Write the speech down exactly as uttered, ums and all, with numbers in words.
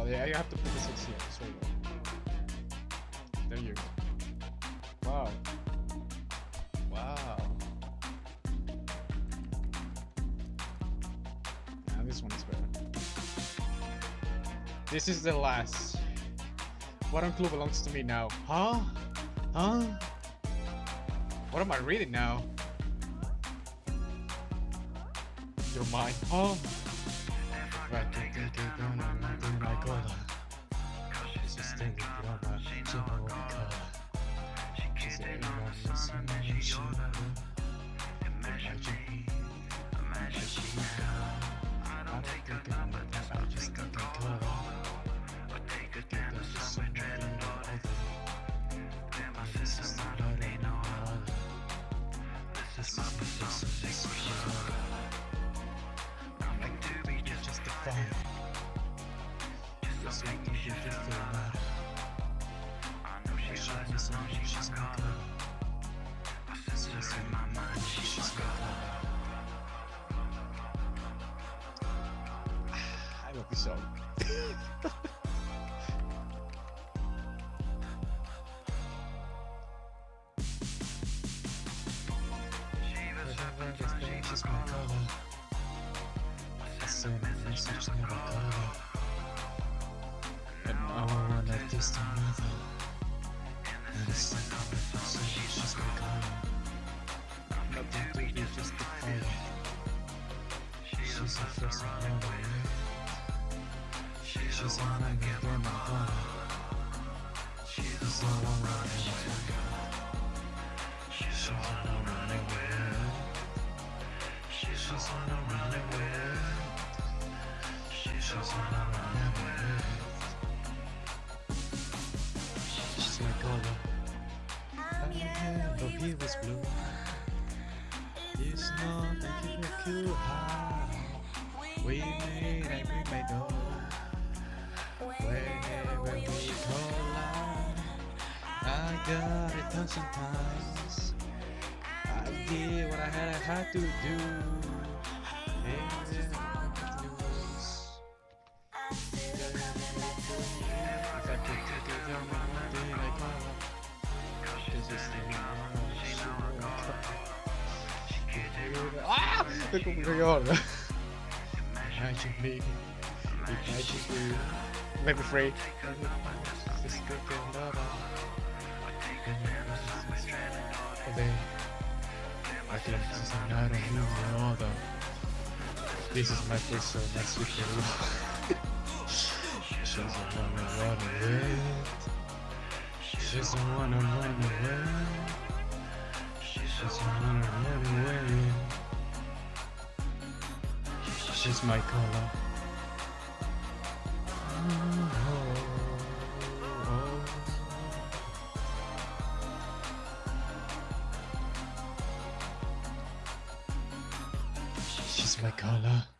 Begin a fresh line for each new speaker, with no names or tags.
yeah, I have to put the six here. So there you go. Wow. Wow. Now this one is better. This is the last. What on clue belongs to me now? Huh? Huh? What am I reading now? Your mind, huh? Right, right, right, right, right, right, right, my God. She's just standing around my chin, what we call her. She's saying, I'm missing you, she imagine me, imagine she I don't think I'm a I just think I'm clever. I take a dance, I'm dreading all day. Then my system, I don't need no other. This is my persona, secret. Nothing to be just justified. Just make me feel better. I know she loves me, so she's my girl. I sense her in my mind, she's my girl. I love this song. She's my color. I send a message to my color. And now I wanna kiss another. And it's like I'm she's my color. Nothing to be just the fire. She's the first one on the way. She's the one I get my color. She's the one I get my color. She's the one I get my color. She's the one I get my color. She's the one I get my color. She's my color. Though he was blue, it's not that he was cool high. We made and we made go. Whenever we collide, I got it done sometimes. I did what I had, I had to do. And then I had to lose. If I could take it down, then I call her. This is the ah! Look what we're on. Imagine me. Imagine you. Maybe free. Just go get love. I think this is not a new order. This is my first song, that's super low. She doesn't wanna run away. She doesn't wanna run away. She doesn't wanna run away. She's my color. She's my color.